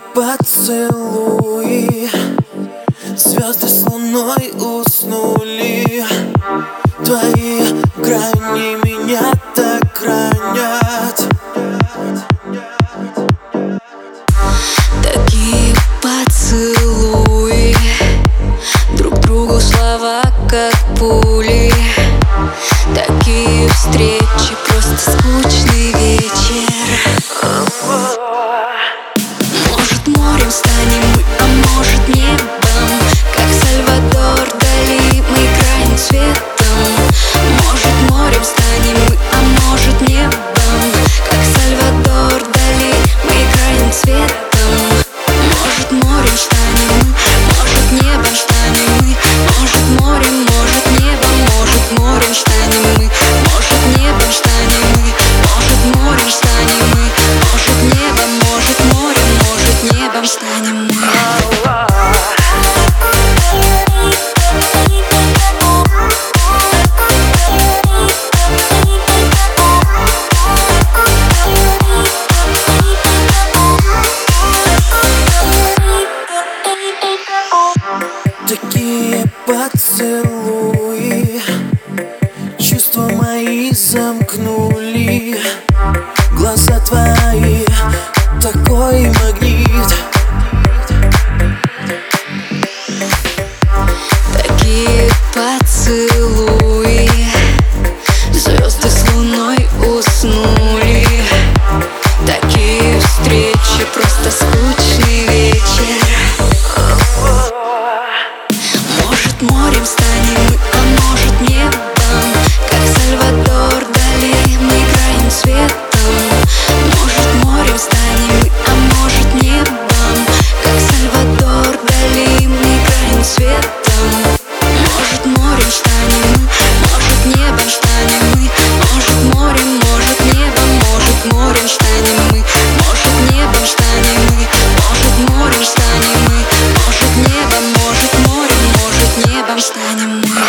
поцелуи, звезды с луной уснули. Твои грани меня так ранят. Такие поцелуи, друг другу слова как пули. Такие встречи, просто скучный вечер. Может, морем станем мы, а может, небом. Как Сальвадор Дали, мы играем цветом. Может, морем станем мы, а может, небом. Как Сальвадор Дали, мы играем цветом. Может, морем станем мы, может, небом станем мы. Может, морем, может, небом, может, морем станем мы. Может, небом станем мы, может, морем станем мы. Может, небом, может, морем, может, небом станем мы. Такие поцелуи, чувства мои замкнули. Глаза твои, такой магнит. Такие поцелуи, звезды с луной уснули. Такие встречи, просто скучный вечер. Может, морем станем мы, а может, небом. Как Сальвадор Дали, мы играем цветом. Может, морем станем мы, а может, небом. Как Сальвадор Дали, мы играем цветом. Может, морем станем мы, может, небом станем мы. Может, морем, может, небом, может, морем станем мы. Может, небом станем мы, может, морем станем мы. Может, небом, может, морем, может, небом станем мы.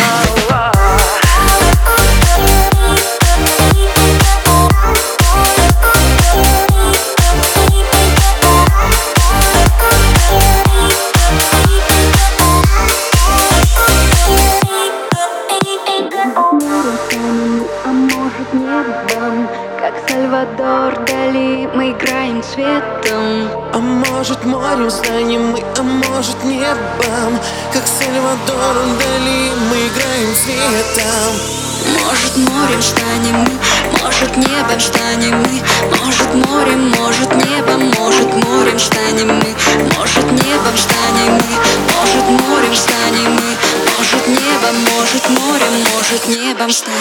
А может, небом, как Сальвадор Дали, мы играем цветом. А может, морем станем мы, а может, небом. Как Сальвадор Дали, мы играем цветом. Может, морем станем мы, может, небом станем мы. Может, морем, может, небом, может, морем станем мы. Может, небом станем мы, может, морем станем мы. Может, небом, может, морем, может, небом станем.